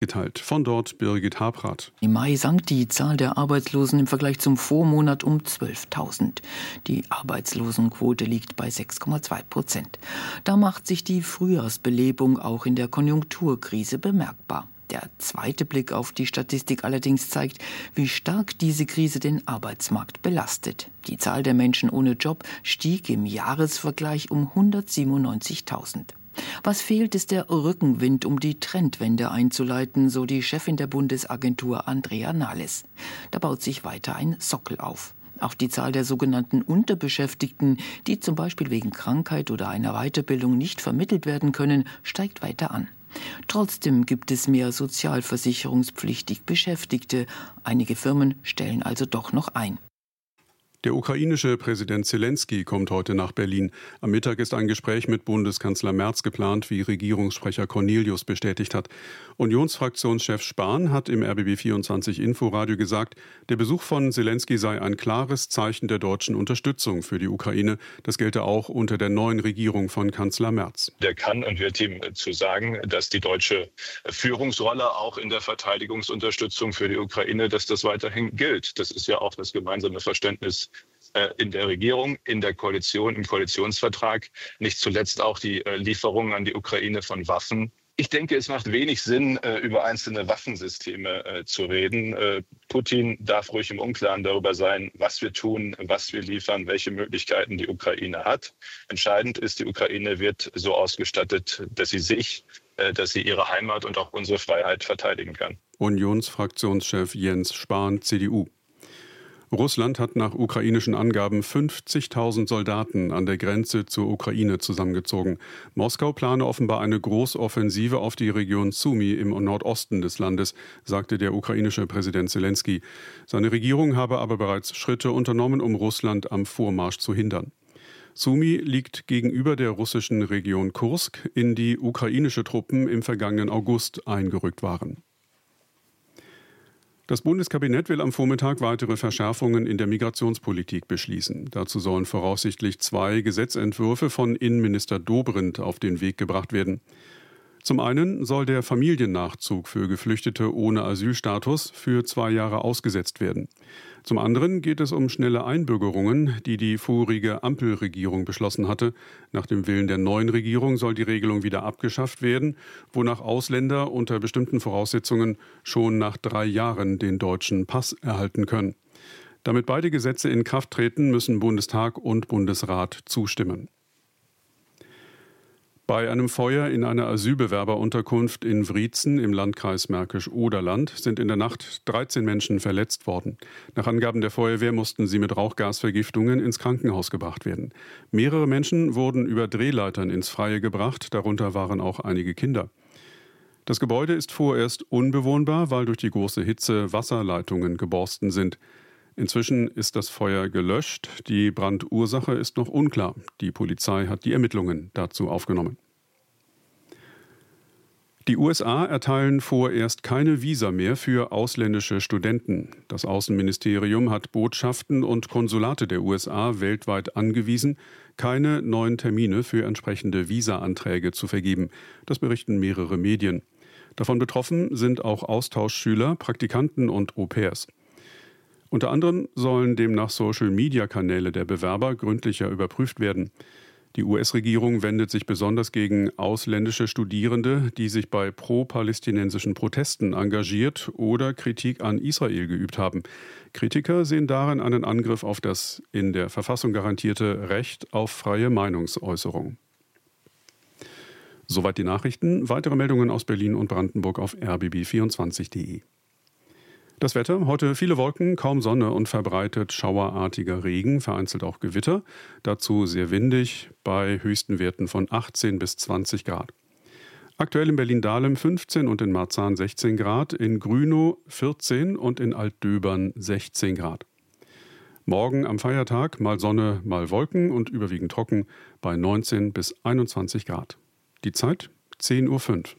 mitgeteilt. Von dort Birgit Habrath. Im Mai sank die Zahl der Arbeitslosen im Vergleich zum Vormonat um 12.000. Die Arbeitslosenquote liegt bei 6,2%. Da macht sich die Frühjahrsbelebung auch in der Konjunkturkrise bemerkbar. Der zweite Blick auf die Statistik allerdings zeigt, wie stark diese Krise den Arbeitsmarkt belastet. Die Zahl der Menschen ohne Job stieg im Jahresvergleich um 197.000. Was fehlt, ist der Rückenwind, um die Trendwende einzuleiten, so die Chefin der Bundesagentur Andrea Nahles. Da baut sich weiter ein Sockel auf. Auch die Zahl der sogenannten Unterbeschäftigten, die zum Beispiel wegen Krankheit oder einer Weiterbildung nicht vermittelt werden können, steigt weiter an. Trotzdem gibt es mehr sozialversicherungspflichtig Beschäftigte. Einige Firmen stellen also doch noch ein. Der ukrainische Präsident Zelensky kommt heute nach Berlin. Am Mittag ist ein Gespräch mit Bundeskanzler Merz geplant, wie Regierungssprecher Cornelius bestätigt hat. Unionsfraktionschef Spahn hat im RBB24 Inforadio gesagt, der Besuch von Zelensky sei ein klares Zeichen der deutschen Unterstützung für die Ukraine. Das gelte auch unter der neuen Regierung von Kanzler Merz. Der kann und wird ihm zu sagen, dass die deutsche Führungsrolle auch in der Verteidigungsunterstützung für die Ukraine, dass das weiterhin gilt. Das ist ja auch das gemeinsame Verständnis in der Regierung, in der Koalition, im Koalitionsvertrag, nicht zuletzt auch die Lieferungen an die Ukraine von Waffen. Ich denke, es macht wenig Sinn, über einzelne Waffensysteme zu reden. Putin darf ruhig im Unklaren darüber sein, was wir tun, was wir liefern, welche Möglichkeiten die Ukraine hat. Entscheidend ist, die Ukraine wird so ausgestattet, dass sie ihre Heimat und auch unsere Freiheit verteidigen kann. Unionsfraktionschef Jens Spahn, CDU. Russland hat nach ukrainischen Angaben 50.000 Soldaten an der Grenze zur Ukraine zusammengezogen. Moskau plane offenbar eine Großoffensive auf die Region Sumy im Nordosten des Landes, sagte der ukrainische Präsident Zelensky. Seine Regierung habe aber bereits Schritte unternommen, um Russland am Vormarsch zu hindern. Sumy liegt gegenüber der russischen Region Kursk, in die ukrainische Truppen im vergangenen August eingerückt waren. Das Bundeskabinett will am Vormittag weitere Verschärfungen in der Migrationspolitik beschließen. Dazu sollen voraussichtlich 2 Gesetzentwürfe von Innenminister Dobrindt auf den Weg gebracht werden. Zum einen soll der Familiennachzug für Geflüchtete ohne Asylstatus für 2 Jahre ausgesetzt werden. Zum anderen geht es um schnelle Einbürgerungen, die die vorige Ampelregierung beschlossen hatte. Nach dem Willen der neuen Regierung soll die Regelung wieder abgeschafft werden, wonach Ausländer unter bestimmten Voraussetzungen schon nach 3 Jahren den deutschen Pass erhalten können. Damit beide Gesetze in Kraft treten, müssen Bundestag und Bundesrat zustimmen. Bei einem Feuer in einer Asylbewerberunterkunft in Wriezen im Landkreis Märkisch-Oderland sind in der Nacht 13 Menschen verletzt worden. Nach Angaben der Feuerwehr mussten sie mit Rauchgasvergiftungen ins Krankenhaus gebracht werden. Mehrere Menschen wurden über Drehleitern ins Freie gebracht, darunter waren auch einige Kinder. Das Gebäude ist vorerst unbewohnbar, weil durch die große Hitze Wasserleitungen geborsten sind. Inzwischen ist das Feuer gelöscht. Die Brandursache ist noch unklar. Die Polizei hat die Ermittlungen dazu aufgenommen. Die USA erteilen vorerst keine Visa mehr für ausländische Studenten. Das Außenministerium hat Botschaften und Konsulate der USA weltweit angewiesen, keine neuen Termine für entsprechende Visa-Anträge zu vergeben. Das berichten mehrere Medien. Davon betroffen sind auch Austauschschüler, Praktikanten und Au-pairs. Unter anderem sollen demnach Social-Media-Kanäle der Bewerber gründlicher überprüft werden. Die US-Regierung wendet sich besonders gegen ausländische Studierende, die sich bei pro-palästinensischen Protesten engagiert oder Kritik an Israel geübt haben. Kritiker sehen darin einen Angriff auf das in der Verfassung garantierte Recht auf freie Meinungsäußerung. Soweit die Nachrichten. Weitere Meldungen aus Berlin und Brandenburg auf rbb24.de. Das Wetter, heute viele Wolken, kaum Sonne und verbreitet schauerartiger Regen, vereinzelt auch Gewitter. Dazu sehr windig bei höchsten Werten von 18 bis 20 Grad. Aktuell in Berlin-Dahlem 15 und in Marzahn 16 Grad, in Grünow 14 und in Altdöbern 16 Grad. Morgen am Feiertag mal Sonne, mal Wolken und überwiegend trocken bei 19 bis 21 Grad. Die Zeit 10:05 Uhr.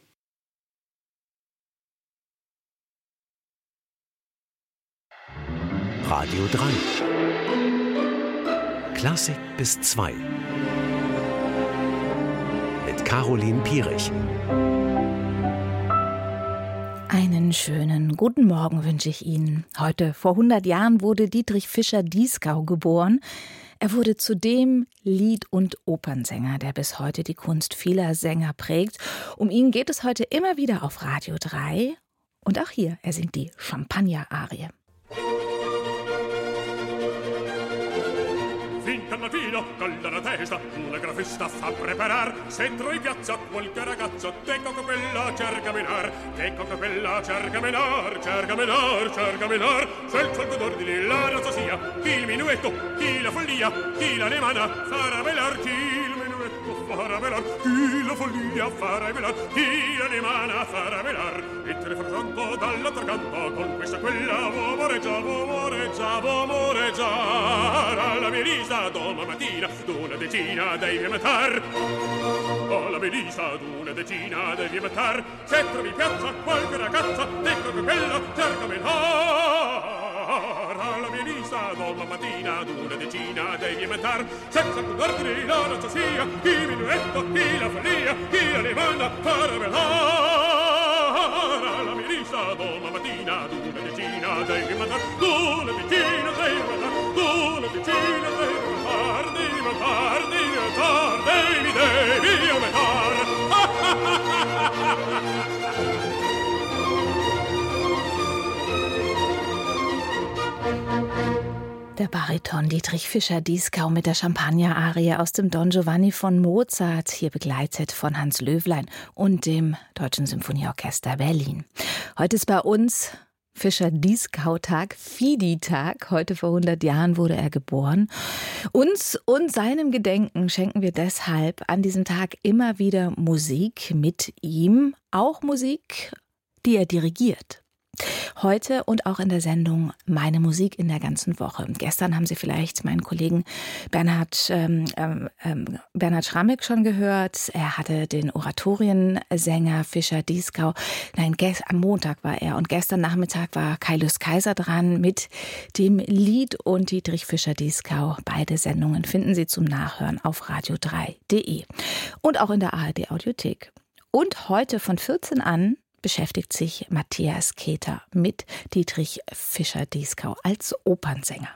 Radio 3. Klassik bis 2. Mit Caroline Pierich. Einen schönen guten Morgen wünsche ich Ihnen. Heute vor 100 Jahren wurde Dietrich Fischer-Dieskau geboren. Er wurde zudem Lied- und Opernsänger, der bis heute die Kunst vieler Sänger prägt. Um ihn geht es heute immer wieder auf Radio 3. Und auch hier, er singt die Champagner-Arie. Finché al mattino, con la testa, una gran festa fa preparar. Se entro in piazza qualche ragazzo, ecco che quella cerca menar, ecco che quella cerca menar, cerca menar, cerca menar. Senza il d'ordine la razza sia, chi il minuetto, chi la follia, chi la nemana, farà velar, chi il minuetto farà velar, chi la follia farà velar, chi la nemana farà velar. E te ne frattanto dall'altro canto, con questa quella uomoreggia, uomoreggia, uomoreggiare. Alla mia lista domani mattina d'una decina devi matar. Alla mia lista d'una decina devi matar. Se trovi in piazza qualche ragazza, ecco che quella cerca menar. Alla mia lista domani mattina d'una decina devi matar. Senza ordine la razza sia, chi minuetto, chi la follia, chi la demanda farà velar. Alla mia lista domani mattina d'una decina devi matar. D'una decina devi matar. D'una decina devi matar. Devi matar, devi matar, devi matar. Der Bariton Dietrich Fischer-Dieskau mit der Champagner-Arie aus dem Don Giovanni von Mozart, hier begleitet von Hans Löwlein und dem Deutschen Symphonieorchester Berlin. Heute ist bei uns Fischer-Dieskau-Tag, Fidi-Tag. Heute vor 100 Jahren wurde er geboren. Uns und seinem Gedenken schenken wir deshalb an diesem Tag immer wieder Musik mit ihm, auch Musik, die er dirigiert. Heute und auch in der Sendung Meine Musik in der ganzen Woche. Gestern haben Sie vielleicht meinen Kollegen Bernhard Schrammick schon gehört. Er hatte den Oratoriensänger Fischer-Dieskau. Nein, am Montag war er. Und gestern Nachmittag war Kaius Kaiser dran mit dem Lied und Dietrich Fischer-Dieskau. Beide Sendungen finden Sie zum Nachhören auf radio3.de und auch in der ARD-Audiothek. Und heute von 14 an beschäftigt sich Matthias Keter mit Dietrich Fischer-Dieskau als Opernsänger.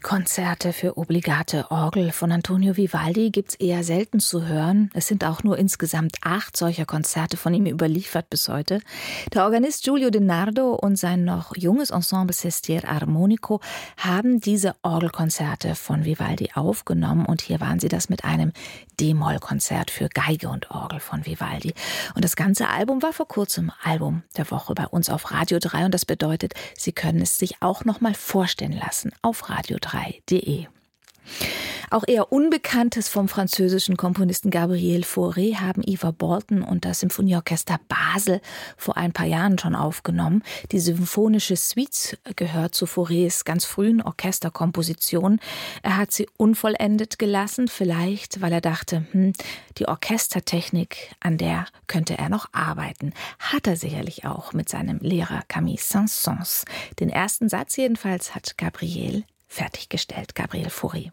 Konzerte für obligate Orgel von Antonio Vivaldi gibt's eher selten zu hören. Es sind auch nur insgesamt 8 solcher Konzerte von ihm überliefert bis heute. Der Organist Giulio De Nardo und sein noch junges Ensemble Sestier Armonico haben diese Orgelkonzerte von Vivaldi aufgenommen und hier waren sie das mit einem D-Moll-Konzert für Geige und Orgel von Vivaldi. Und das ganze Album war vor kurzem Album der Woche bei uns auf Radio 3 und das bedeutet, Sie können es sich auch noch mal vorstellen lassen auf radio3.de. Auch eher Unbekanntes vom französischen Komponisten Gabriel Fauré haben Eva Bolton und das Symphonieorchester Basel vor ein paar Jahren schon aufgenommen. Die symphonische Suite gehört zu Faurés ganz frühen Orchesterkompositionen. Er hat sie unvollendet gelassen, vielleicht weil er dachte, die Orchestertechnik, an der könnte er noch arbeiten. Hat er sicherlich auch mit seinem Lehrer Camille Saint-Saëns. Den ersten Satz jedenfalls hat Gabriel fertiggestellt, Gabriel Fauré.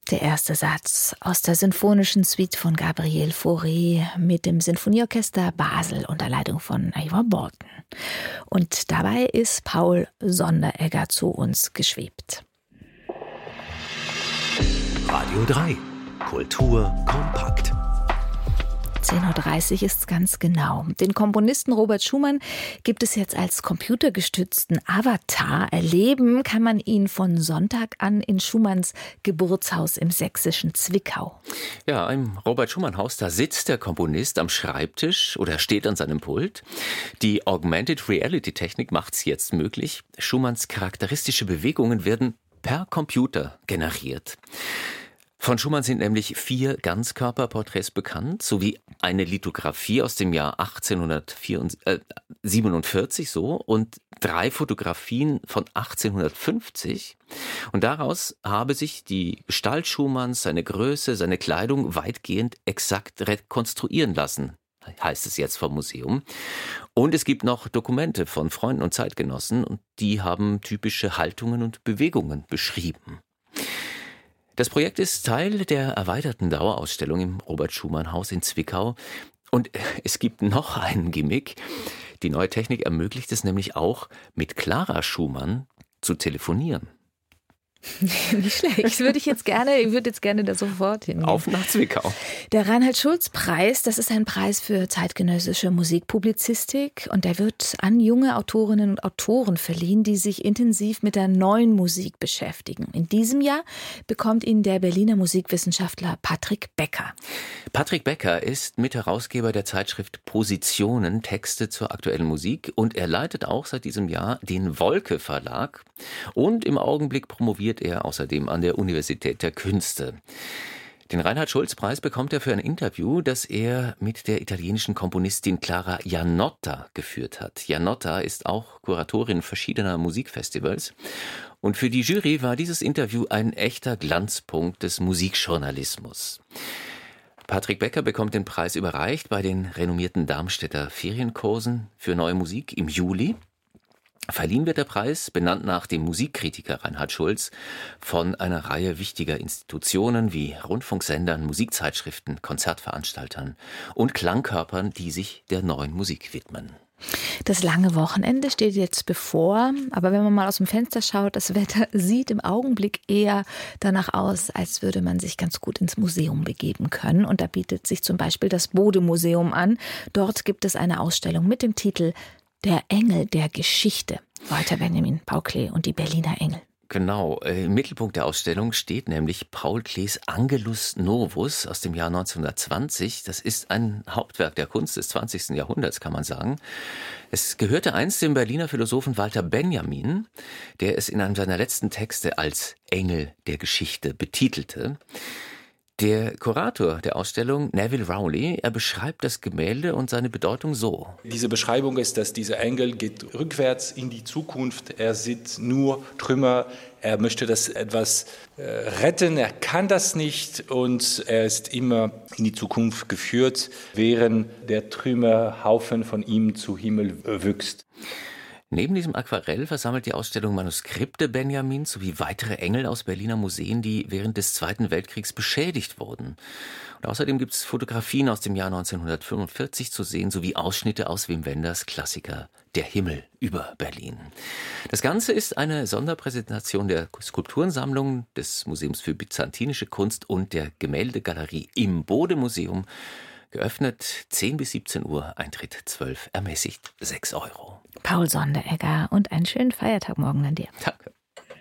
Der erste Satz aus der Sinfonischen Suite von Gabriel Fauré mit dem Sinfonieorchester Basel unter Leitung von Ivar Borten. Und dabei ist Paul Sonderegger zu uns geschwebt. Radio 3. Kultur kompakt. 10.30 Uhr ist es ganz genau. Den Komponisten Robert Schumann gibt es jetzt als computergestützten Avatar. Erleben kann man ihn von Sonntag an in Schumanns Geburtshaus im sächsischen Zwickau. Ja, im Robert-Schumann-Haus, da sitzt der Komponist am Schreibtisch oder steht an seinem Pult. Die Augmented Reality-Technik macht es jetzt möglich. Schumanns charakteristische Bewegungen werden per Computer generiert. Von Schumann sind nämlich 4 Ganzkörperporträts bekannt, sowie eine Lithografie aus dem Jahr 1847 und 3 Fotografien von 1850. Und daraus habe sich die Gestalt Schumanns, seine Größe, seine Kleidung weitgehend exakt rekonstruieren lassen, heißt es jetzt vom Museum. Und es gibt noch Dokumente von Freunden und Zeitgenossen, und die haben typische Haltungen und Bewegungen beschrieben. Das Projekt ist Teil der erweiterten Dauerausstellung im Robert-Schumann-Haus in Zwickau. Und es gibt noch einen Gimmick. Die neue Technik ermöglicht es nämlich auch, mit Clara Schumann zu telefonieren. Nicht schlecht. Ich würde jetzt gerne da sofort hin. Auf nach Zwickau. Der Reinhard-Schulz-Preis, das ist ein Preis für zeitgenössische Musikpublizistik, und der wird an junge Autorinnen und Autoren verliehen, die sich intensiv mit der neuen Musik beschäftigen. In diesem Jahr bekommt ihn der Berliner Musikwissenschaftler Patrick Becker. Patrick Becker ist Mitherausgeber der Zeitschrift Positionen, Texte zur aktuellen Musik, und er leitet auch seit diesem Jahr den Wolke Verlag, und im Augenblick promoviert er außerdem an der Universität der Künste. Den Reinhard-Schulz-Preis bekommt er für ein Interview, das er mit der italienischen Komponistin Clara Janotta geführt hat. Janotta ist auch Kuratorin verschiedener Musikfestivals. Und für die Jury war dieses Interview ein echter Glanzpunkt des Musikjournalismus. Patrick Becker bekommt den Preis überreicht bei den renommierten Darmstädter Ferienkursen für neue Musik im Juli. Verliehen wird der Preis, benannt nach dem Musikkritiker Reinhard Schulz, von einer Reihe wichtiger Institutionen wie Rundfunksendern, Musikzeitschriften, Konzertveranstaltern und Klangkörpern, die sich der neuen Musik widmen. Das lange Wochenende steht jetzt bevor, aber wenn man mal aus dem Fenster schaut, das Wetter sieht im Augenblick eher danach aus, als würde man sich ganz gut ins Museum begeben können. Und da bietet sich zum Beispiel das Bode-Museum an. Dort gibt es eine Ausstellung mit dem Titel Der Engel der Geschichte. Walter Benjamin, Paul Klee und die Berliner Engel. Genau, im Mittelpunkt der Ausstellung steht nämlich Paul Klees Angelus Novus aus dem Jahr 1920. Das ist ein Hauptwerk der Kunst des 20. Jahrhunderts, kann man sagen. Es gehörte einst dem Berliner Philosophen Walter Benjamin, der es in einem seiner letzten Texte als Engel der Geschichte betitelte. Der Kurator der Ausstellung, Neville Rowley, er beschreibt das Gemälde und seine Bedeutung so. Diese Beschreibung ist, dass dieser Engel geht rückwärts in die Zukunft. Er sieht nur Trümmer. Er möchte das etwas retten. Er kann das nicht. Und er ist immer in die Zukunft geführt, während der Trümmerhaufen von ihm zu Himmel wächst. Neben diesem Aquarell versammelt die Ausstellung Manuskripte Benjamins sowie weitere Engel aus Berliner Museen, die während des Zweiten Weltkriegs beschädigt wurden. Und außerdem gibt es Fotografien aus dem Jahr 1945 zu sehen, sowie Ausschnitte aus Wim Wenders Klassiker Der Himmel über Berlin. Das Ganze ist eine Sonderpräsentation der Skulpturensammlung des Museums für Byzantinische Kunst und der Gemäldegalerie im Bode-Museum. Geöffnet 10 bis 17 Uhr, Eintritt 12, ermäßigt 6 €. Paul Sonderegger und einen schönen Feiertag morgen an dir. Danke.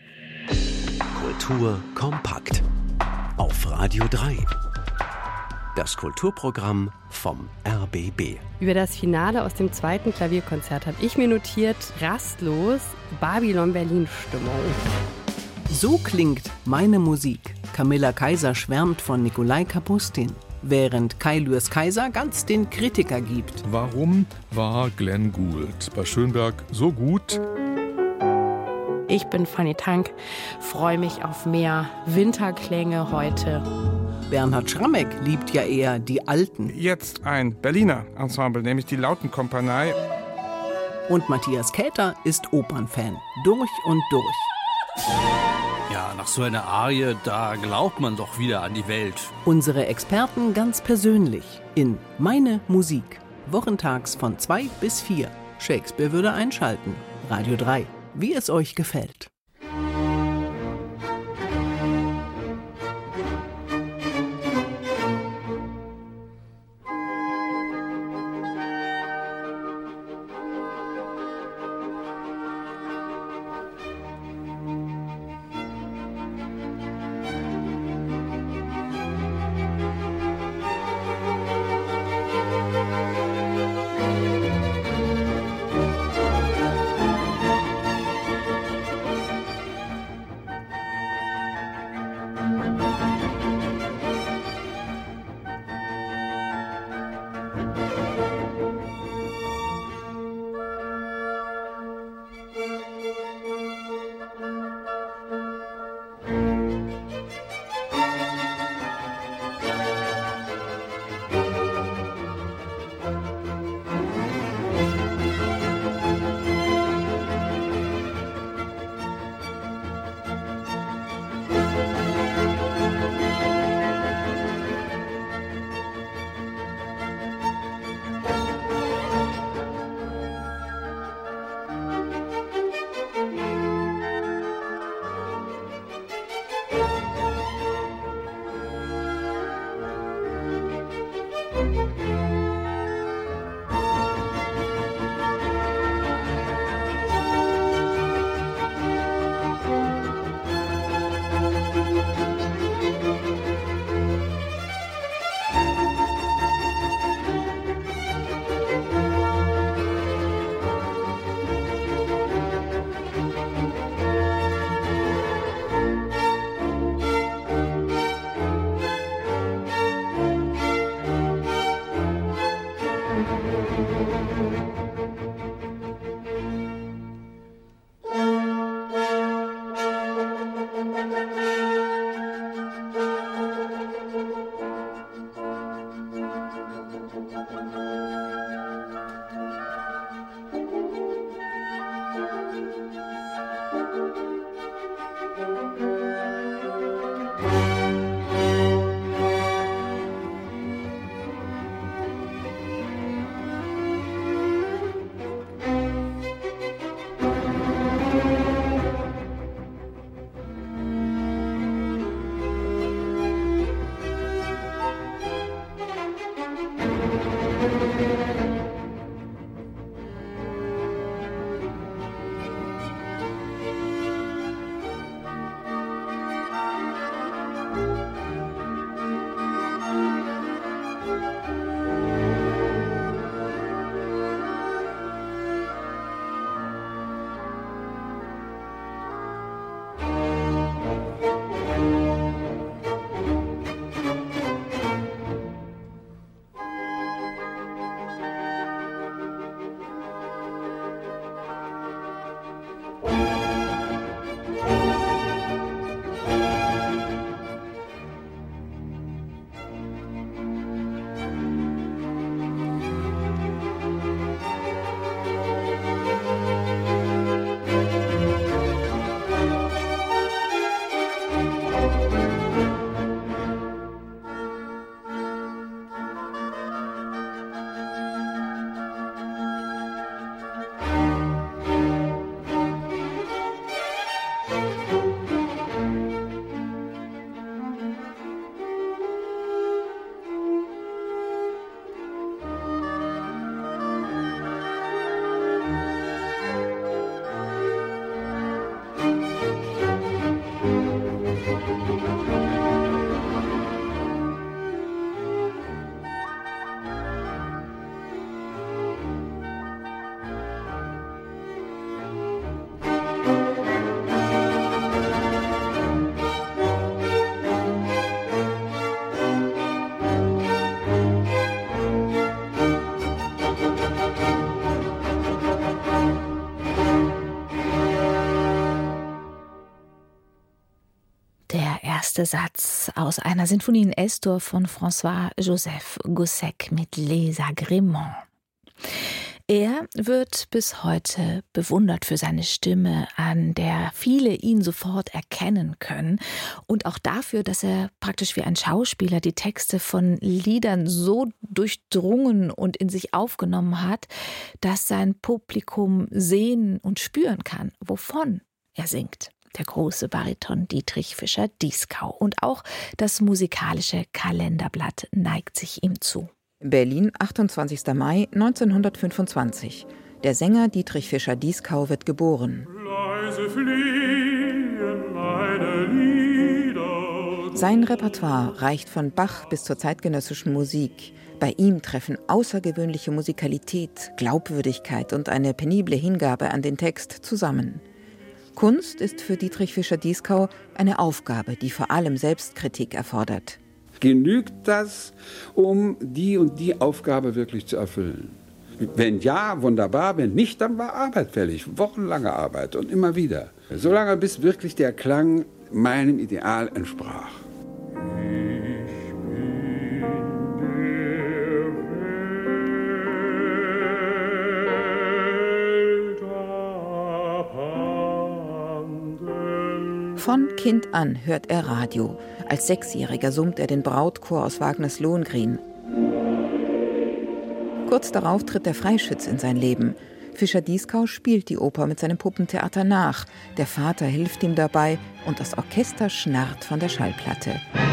Kultur kompakt. Auf Radio 3. Das Kulturprogramm vom RBB. Über das Finale aus dem 2. Klavierkonzert habe ich mir notiert, rastlos Babylon-Berlin-Stimmung. So klingt meine Musik. Camilla Kaiser schwärmt von Nikolai Kapustin, während Kai Lürs Kaiser ganz den Kritiker gibt. Warum war Glenn Gould bei Schönberg so gut? Ich bin Fanny Tank, freue mich auf mehr Winterklänge heute. Bernhard Schrammeck liebt ja eher die Alten. Jetzt ein Berliner Ensemble, nämlich die Lautenkompanie. Und Matthias Käther ist Opernfan, durch und durch. Ja, nach so einer Arie, da glaubt man doch wieder an die Welt. Unsere Experten ganz persönlich in Meine Musik. Wochentags von 2 bis 4. Shakespeare würde einschalten. Radio 3. Wie es euch gefällt. erste Satz aus einer Sinfonie in S-Dur von François-Joseph Gossec mit Les Agréments. Er wird bis heute bewundert für seine Stimme, an der viele ihn sofort erkennen können und auch dafür, dass er praktisch wie ein Schauspieler die Texte von Liedern so durchdrungen und in sich aufgenommen hat, dass sein Publikum sehen und spüren kann, wovon er singt. Der große Bariton Dietrich Fischer-Dieskau. Und auch das musikalische Kalenderblatt neigt sich ihm zu. Berlin, 28. Mai 1925. Der Sänger Dietrich Fischer-Dieskau wird geboren. Leise fliehen meine Lieder. Sein Repertoire reicht von Bach bis zur zeitgenössischen Musik. Bei ihm treffen außergewöhnliche Musikalität, Glaubwürdigkeit und eine penible Hingabe an den Text zusammen. Kunst ist für Dietrich Fischer-Dieskau eine Aufgabe, die vor allem Selbstkritik erfordert. Genügt das, um die und die Aufgabe wirklich zu erfüllen? Wenn ja, wunderbar, wenn nicht, dann war Arbeit fällig, wochenlange Arbeit und immer wieder. Solange bis wirklich der Klang meinem Ideal entsprach. Von Kind an hört er Radio. Als 6-Jähriger summt er den Brautchor aus Wagners Lohengrin. Kurz darauf tritt der Freischütz in sein Leben. Fischer-Dieskau spielt die Oper mit seinem Puppentheater nach. Der Vater hilft ihm dabei und das Orchester schnarrt von der Schallplatte.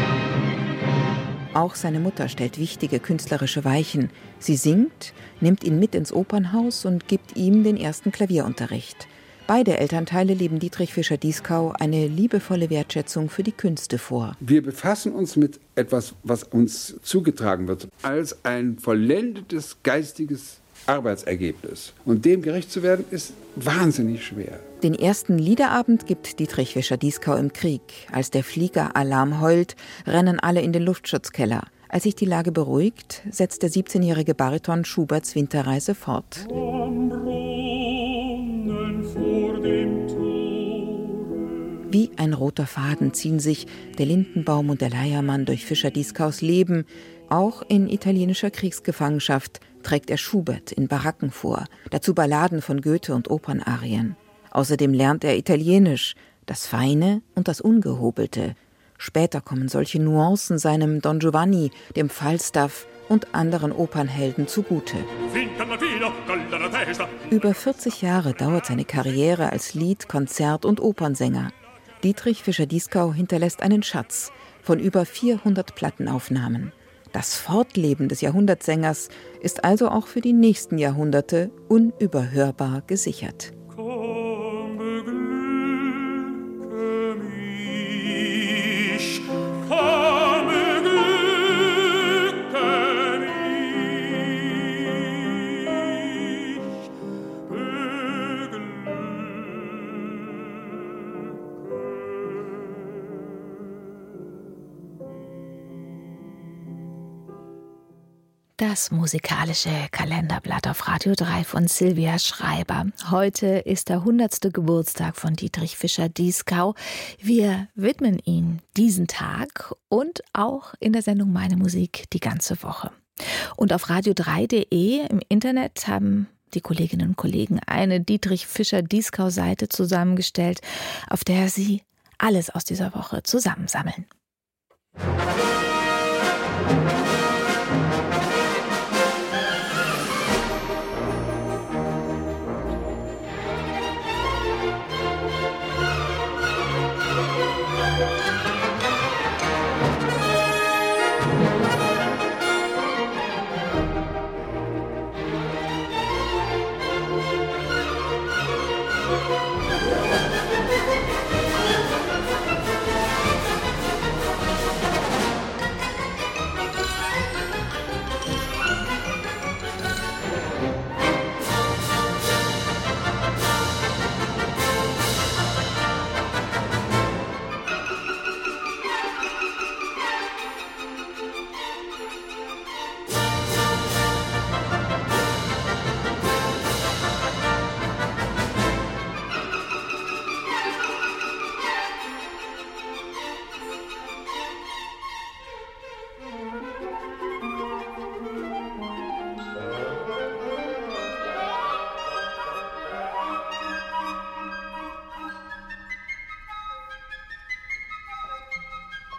Auch seine Mutter stellt wichtige künstlerische Weichen. Sie singt, nimmt ihn mit ins Opernhaus und gibt ihm den ersten Klavierunterricht. Beide Elternteile leben Dietrich Fischer-Dieskau eine liebevolle Wertschätzung für die Künste vor. Wir befassen uns mit etwas, was uns zugetragen wird, als ein vollendetes geistiges Arbeitsergebnis. Und dem gerecht zu werden, ist wahnsinnig schwer. Den ersten Liederabend gibt Dietrich Fischer-Dieskau im Krieg. Als der Flieger Alarm heult, rennen alle in den Luftschutzkeller. Als sich die Lage beruhigt, setzt der 17-jährige Bariton Schuberts Winterreise fort. Wie ein roter Faden ziehen sich der Lindenbaum und der Leiermann durch Fischer-Dieskaus Leben. Auch in italienischer Kriegsgefangenschaft trägt er Schubert in Baracken vor, dazu Balladen von Goethe und Opernarien. Außerdem lernt er Italienisch, das Feine und das Ungehobelte. Später kommen solche Nuancen seinem Don Giovanni, dem Falstaff und anderen Opernhelden zugute. Über 40 Jahre dauert seine Karriere als Lied-, Konzert- und Opernsänger. Dietrich Fischer-Dieskau hinterlässt einen Schatz von über 400 Plattenaufnahmen. Das Fortleben des Jahrhundertsängers ist also auch für die nächsten Jahrhunderte unüberhörbar gesichert. Das musikalische Kalenderblatt auf Radio 3 von Silvia Schreiber. Heute ist der 100. Geburtstag von Dietrich Fischer-Dieskau. Wir widmen ihm diesen Tag und auch in der Sendung Meine Musik die ganze Woche. Und auf radio3.de im Internet haben die Kolleginnen und Kollegen eine Dietrich Fischer-Dieskau-Seite zusammengestellt, auf der sie alles aus dieser Woche zusammensammeln.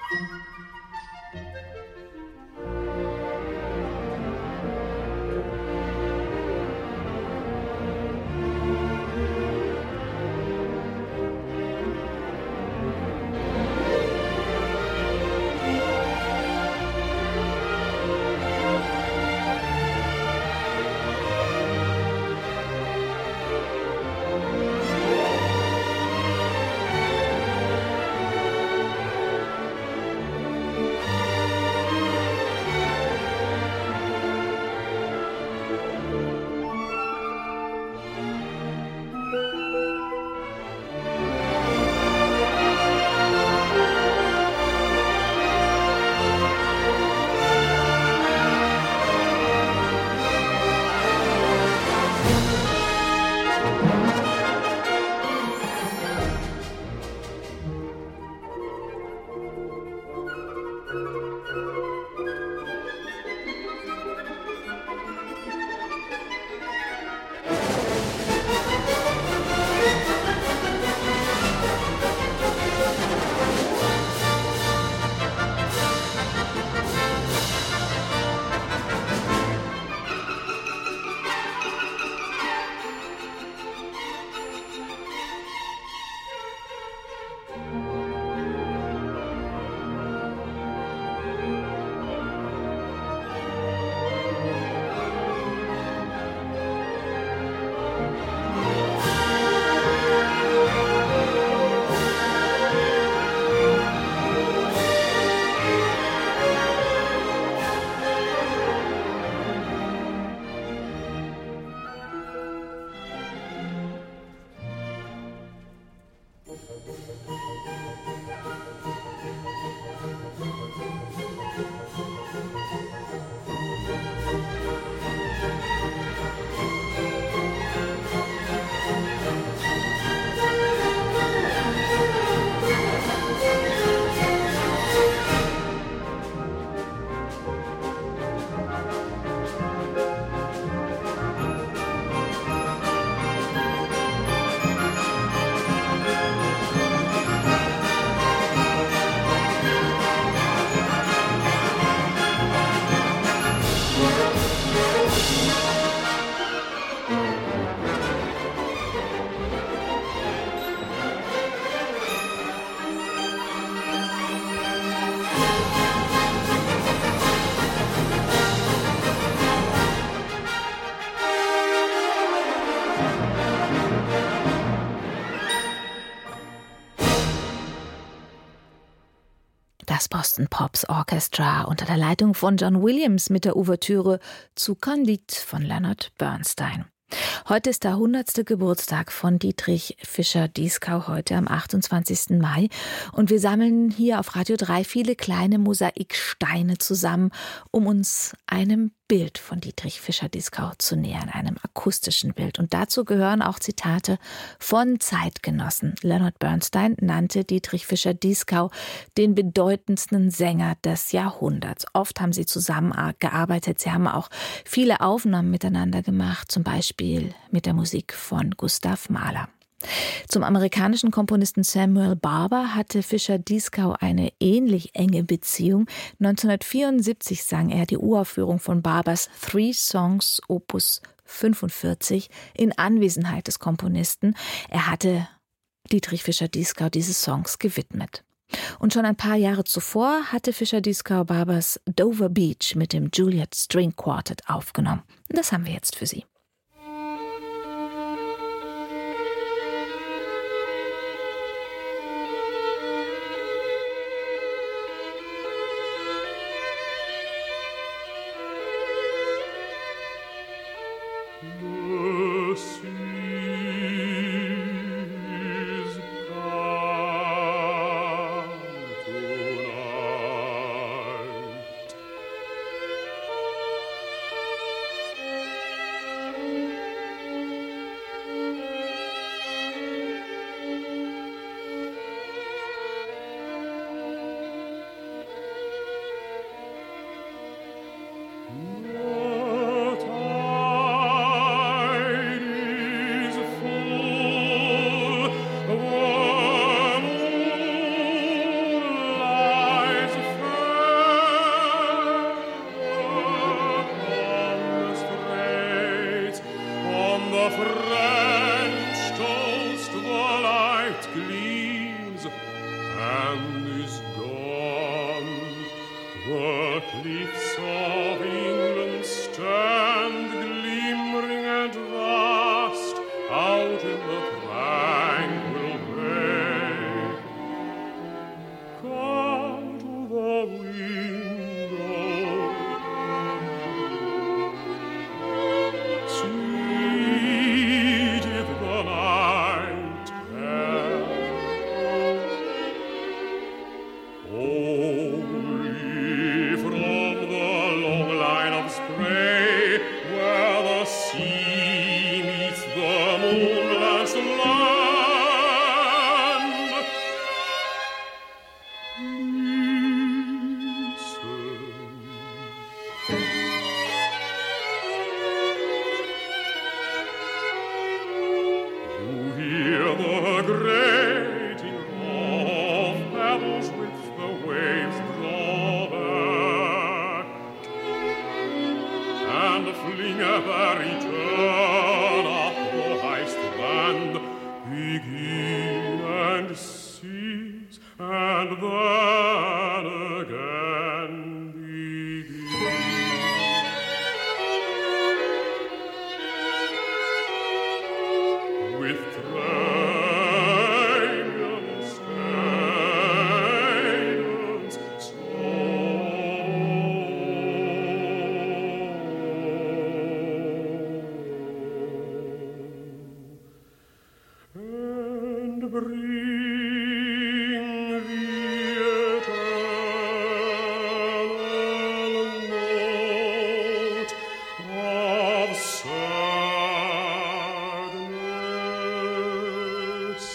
Das Boston Pops Orchestra unter der Leitung von John Williams mit der Ouvertüre zu Candide von Leonard Bernstein. Heute ist der 100. Geburtstag von Dietrich Fischer-Dieskau, heute am 28. Mai. Und wir sammeln hier auf Radio 3 viele kleine Mosaiksteine zusammen, um uns einem Bild von Dietrich Fischer-Dieskau zu nähern, einem akustischen Bild. Und dazu gehören auch Zitate von Zeitgenossen. Leonard Bernstein nannte Dietrich Fischer-Dieskau den bedeutendsten Sänger des Jahrhunderts. Oft haben sie zusammengearbeitet. Sie haben auch viele Aufnahmen miteinander gemacht, zum Beispiel mit der Musik von Gustav Mahler. Zum amerikanischen Komponisten Samuel Barber hatte Fischer-Dieskau eine ähnlich enge Beziehung. 1974 sang er die Uraufführung von Barbers Three Songs Opus 45 in Anwesenheit des Komponisten. Er hatte Dietrich Fischer-Dieskau diese Songs gewidmet. Und schon ein paar Jahre zuvor hatte Fischer-Dieskau Barbers Dover Beach mit dem Juliet String Quartet aufgenommen. Und das haben wir jetzt für Sie. cliffs of England stand glimmering and vast out in the tranquil bay. Come to the window, sweet is the night air. Only from the long line of spray, where the sea meets the moonless land, you hear the grating of pebbles which the waves draw back, and fling their return up the high strand, begin and cease, and then again begin. With tremulous cadence, and bring the eternal note of sadness.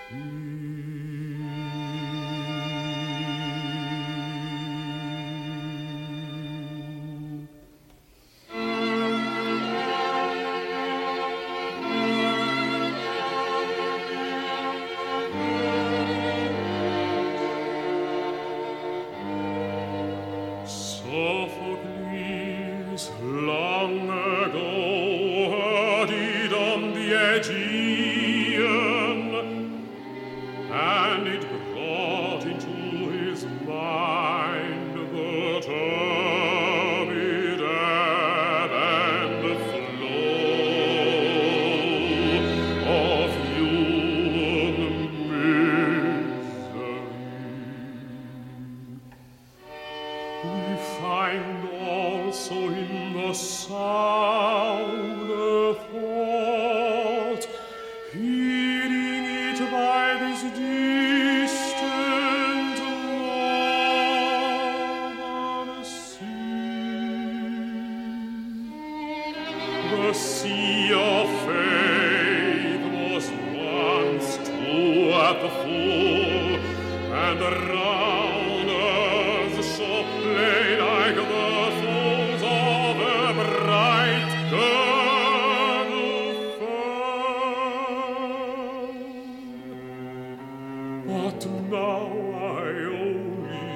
Sophocles long ago heard it on the Aegean, and it brought into his mind the turbid ebb and flow of human misery. We find also in the sound a thought, hearing it by this distant northern sea. The sea of faith was once true at the full, and around us shall play like the foes of a bright girdle found. But now I only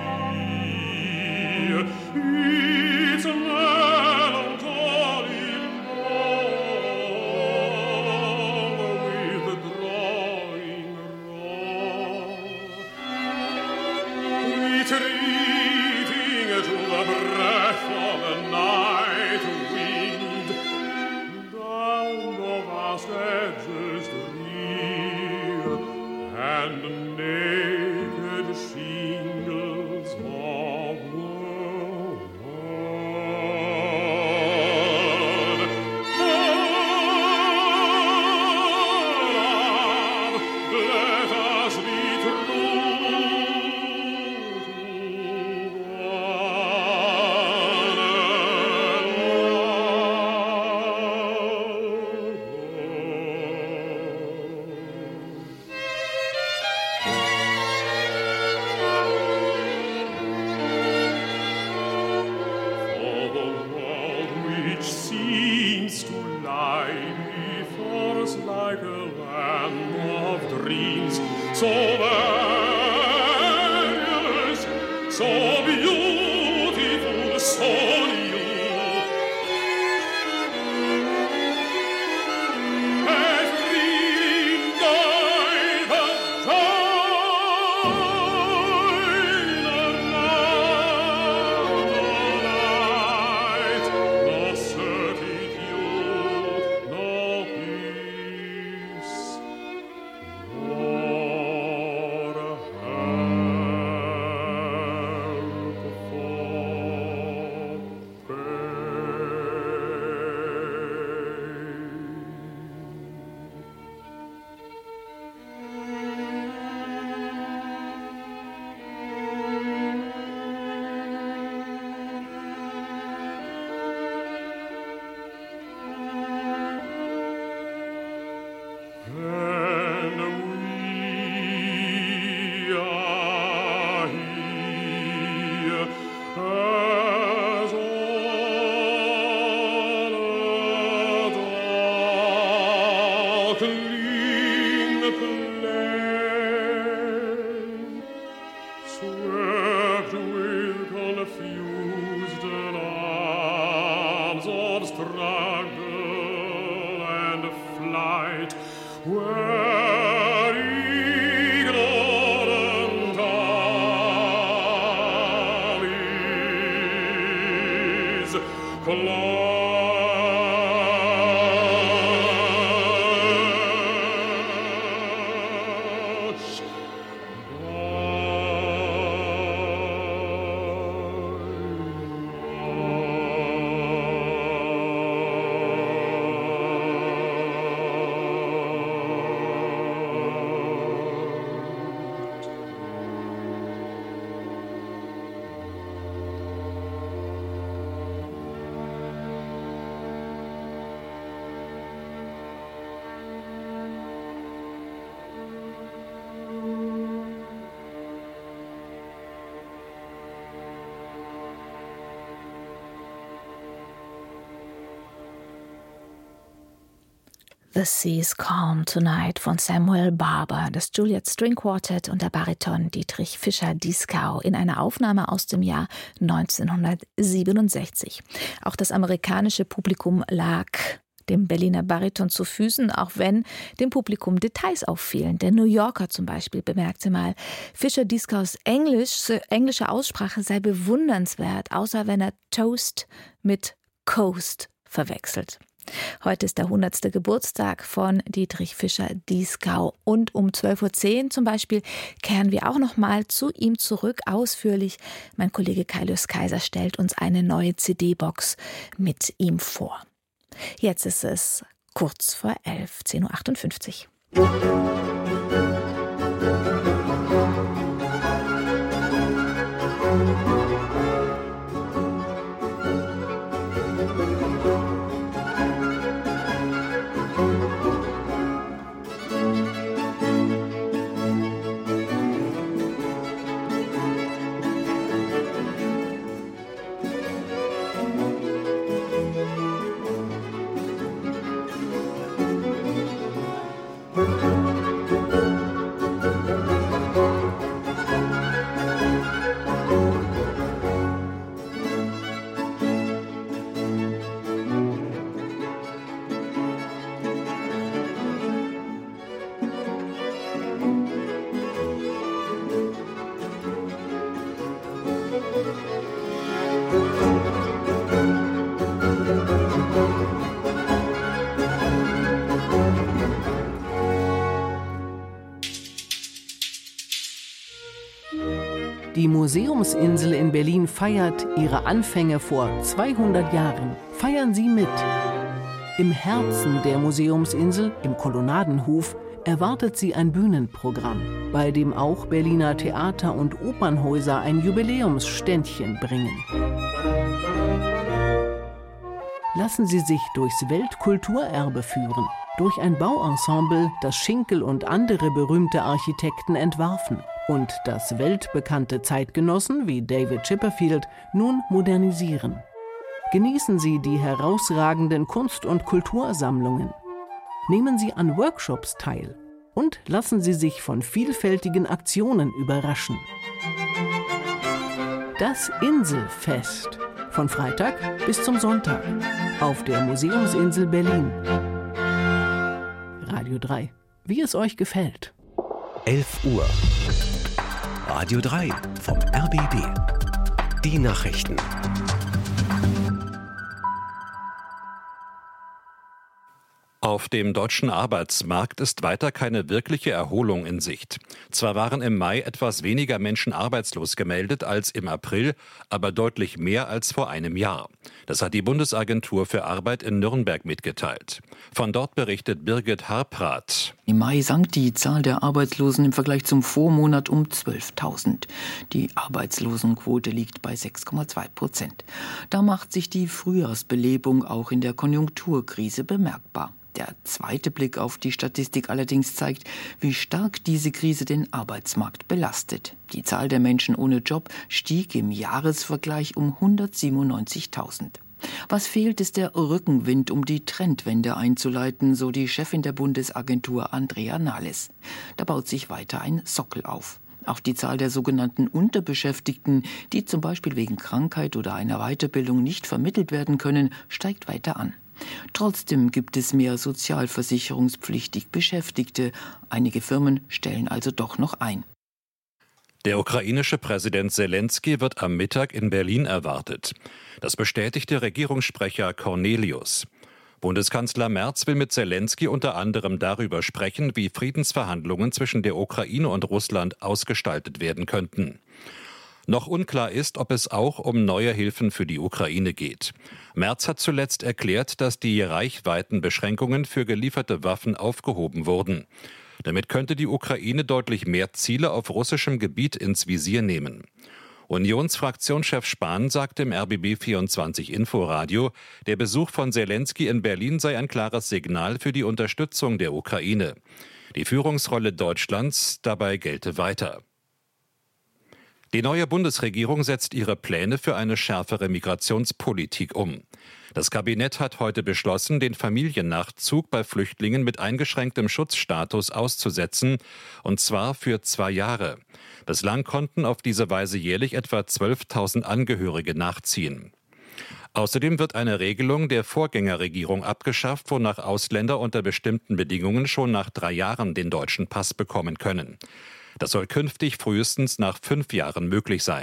hear its melancholy moan, withdrawing roar, retreating to the breath of the night wind, down the vast edges drear, and naked shingles of the world. Love, let us be true to one for the world which seems to lie before us like a land of dreams, so various, so beautiful, so new. Every night the swept with confused alarms of struggle and flight, where ignorant armies The Sea's Calm Tonight von Samuel Barber, das Juilliard String Quartet und der Bariton Dietrich Fischer-Dieskau in einer Aufnahme aus dem Jahr 1967. Auch das amerikanische Publikum lag dem Berliner Bariton zu Füßen, auch wenn dem Publikum Details auffielen. Der New Yorker zum Beispiel bemerkte mal, Fischer-Dieskaus englische Aussprache sei bewundernswert, außer wenn er Toast mit Coast verwechselt. Heute ist der 100. Geburtstag von Dietrich Fischer-Dieskau und um 12.10 Uhr zum Beispiel kehren wir auch noch mal zu ihm zurück, ausführlich. Mein Kollege Kaius Kaiser stellt uns eine neue CD-Box mit ihm vor. Jetzt ist es kurz vor 11, 10.58 Uhr. Die Museumsinsel in Berlin feiert ihre Anfänge vor 200 Jahren. Feiern Sie mit! Im Herzen der Museumsinsel, im Kolonnadenhof, erwartet Sie ein Bühnenprogramm, bei dem auch Berliner Theater- und Opernhäuser ein Jubiläumsständchen bringen. Lassen Sie sich durchs Weltkulturerbe führen, durch ein Bauensemble, das Schinkel und andere berühmte Architekten entwarfen und das weltbekannte Zeitgenossen wie David Chipperfield nun modernisieren. Genießen Sie die herausragenden Kunst- und Kultursammlungen. Nehmen Sie an Workshops teil und lassen Sie sich von vielfältigen Aktionen überraschen. Das Inselfest. Von Freitag bis zum Sonntag auf der Museumsinsel Berlin. Radio 3. Wie es euch gefällt. 11 Uhr. Radio 3 vom RBB. Die Nachrichten. Auf dem deutschen Arbeitsmarkt ist weiter keine wirkliche Erholung in Sicht. Zwar waren im Mai etwas weniger Menschen arbeitslos gemeldet als im April, aber deutlich mehr als vor einem Jahr. Das hat die Bundesagentur für Arbeit in Nürnberg mitgeteilt. Von dort berichtet Birgit Harprath. Im Mai sank die Zahl der Arbeitslosen im Vergleich zum Vormonat um 12.000. Die Arbeitslosenquote liegt bei 6,2%. Da macht sich die Frühjahrsbelebung auch in der Konjunkturkrise bemerkbar. Der zweite Blick auf die Statistik allerdings zeigt, wie stark diese Krise den Arbeitsmarkt belastet. Die Zahl der Menschen ohne Job stieg im Jahresvergleich um 197.000. Was fehlt, ist der Rückenwind, um die Trendwende einzuleiten, so die Chefin der Bundesagentur Andrea Nahles. Da baut sich weiter ein Sockel auf. Auch die Zahl der sogenannten Unterbeschäftigten, die zum Beispiel wegen Krankheit oder einer Weiterbildung nicht vermittelt werden können, steigt weiter an. Trotzdem gibt es mehr sozialversicherungspflichtig Beschäftigte. Einige Firmen stellen also doch noch ein. Der ukrainische Präsident Selenskyj wird am Mittag in Berlin erwartet. Das bestätigte Regierungssprecher Cornelius. Bundeskanzler Merz will mit Selenskyj unter anderem darüber sprechen, wie Friedensverhandlungen zwischen der Ukraine und Russland ausgestaltet werden könnten. Noch unklar ist, ob es auch um neue Hilfen für die Ukraine geht. Merz hat zuletzt erklärt, dass die Reichweitenbeschränkungen für gelieferte Waffen aufgehoben wurden. Damit könnte die Ukraine deutlich mehr Ziele auf russischem Gebiet ins Visier nehmen. Unionsfraktionschef Spahn sagte im RBB24 Inforadio, der Besuch von Selenskyj in Berlin sei ein klares Signal für die Unterstützung der Ukraine. Die Führungsrolle Deutschlands dabei gelte weiter. Die neue Bundesregierung setzt ihre Pläne für eine schärfere Migrationspolitik um. Das Kabinett hat heute beschlossen, den Familiennachzug bei Flüchtlingen mit eingeschränktem Schutzstatus auszusetzen, und zwar für 2 Jahre. Bislang konnten auf diese Weise jährlich etwa 12.000 Angehörige nachziehen. Außerdem wird eine Regelung der Vorgängerregierung abgeschafft, wonach Ausländer unter bestimmten Bedingungen schon nach 3 Jahren den deutschen Pass bekommen können. Das soll künftig frühestens nach 5 Jahren möglich sein.